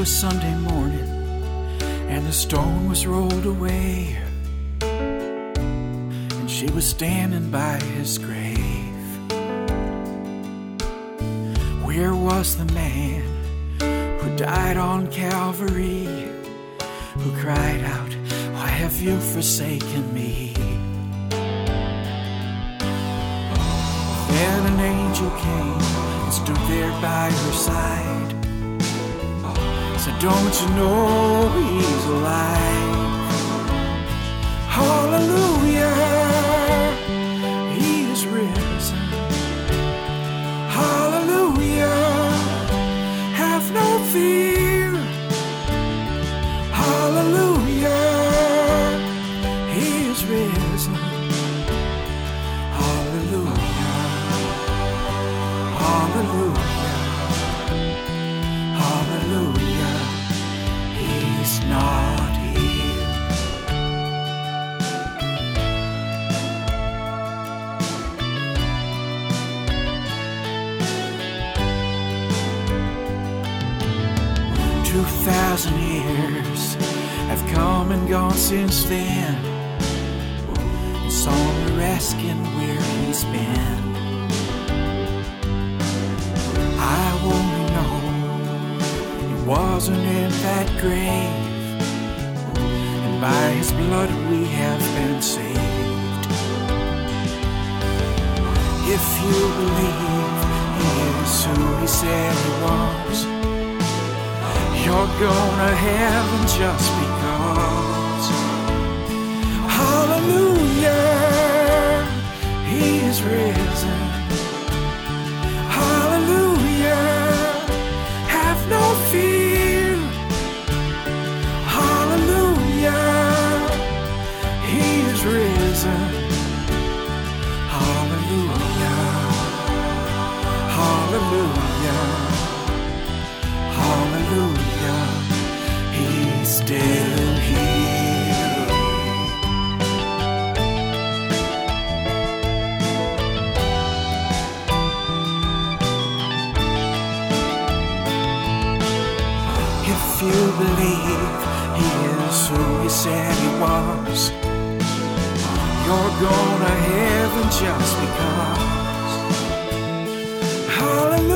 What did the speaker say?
was Sunday morning, and the stone was rolled away, and she was standing by his grave. Where was the man who died on Calvary, who cried out, "Why have you forsaken me?" Then an angel came and stood there by her side, said, "Don't you know he's alive? Hallelujah, he is risen. Hallelujah, have no fear. Hallelujah, he is risen. Hallelujah, hallelujah, hallelujah, he's not here." "2,000 years have come and gone since then, and some are asking where he's been. I only know he wasn't in that grave, and by his blood we have been saved. If you believe he is who he said he was, you're gonna heaven just because. Hallelujah, he is risen. Hallelujah, have no fear. Hallelujah, he is risen. Hallelujah, hallelujah, hallelujah, he's still here. If you believe he is who he said he was, you're gonna heaven just because. Hallelujah.